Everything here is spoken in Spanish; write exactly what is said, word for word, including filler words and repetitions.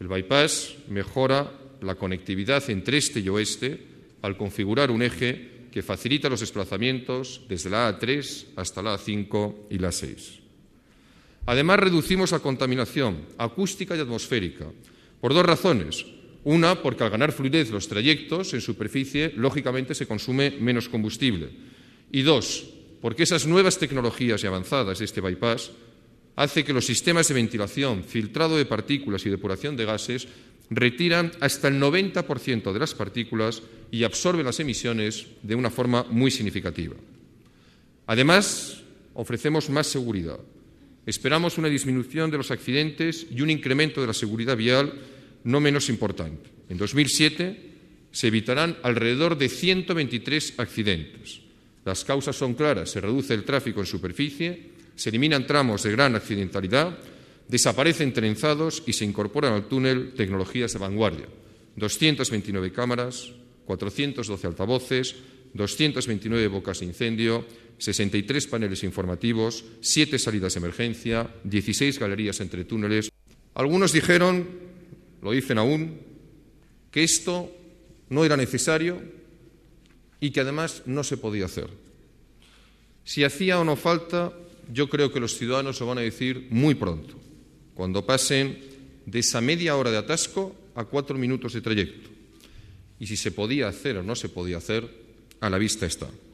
El bypass mejora la conectividad entre este y oeste al configurar un eje que facilita los desplazamientos desde la A tres hasta la A cinco y la A seis. Además, reducimos la contaminación acústica y atmosférica por dos razones. Una, porque al ganar fluidez los trayectos en superficie, lógicamente se consume menos combustible. Y dos, porque esas nuevas tecnologías y avanzadas de este bypass hace que los sistemas de ventilación, filtrado de partículas y depuración de gases retiran hasta el noventa por ciento de las partículas y absorben las emisiones de una forma muy significativa. Además, ofrecemos más seguridad. Esperamos una disminución de los accidentes y un incremento de la seguridad vial no menos importante. En dos mil siete se evitarán alrededor de ciento veintitrés accidentes. Las causas son claras: se reduce el tráfico en superficie, se eliminan tramos de gran accidentalidad, desaparecen trenzados y se incorporan al túnel tecnologías de vanguardia. doscientas veintinueve cámaras, cuatrocientos doce altavoces, doscientas veintinueve bocas de incendio, sesenta y tres paneles informativos, siete salidas de emergencia, dieciséis galerías entre túneles. Algunos dijeron, lo dicen aún, que esto no era necesario y que además no se podía hacer. Si hacía o no falta, yo creo que los ciudadanos lo van a decir muy pronto, cuando pasen de esa media hora de atasco a cuatro minutos de trayecto. Y si se podía hacer o no se podía hacer, a la vista está.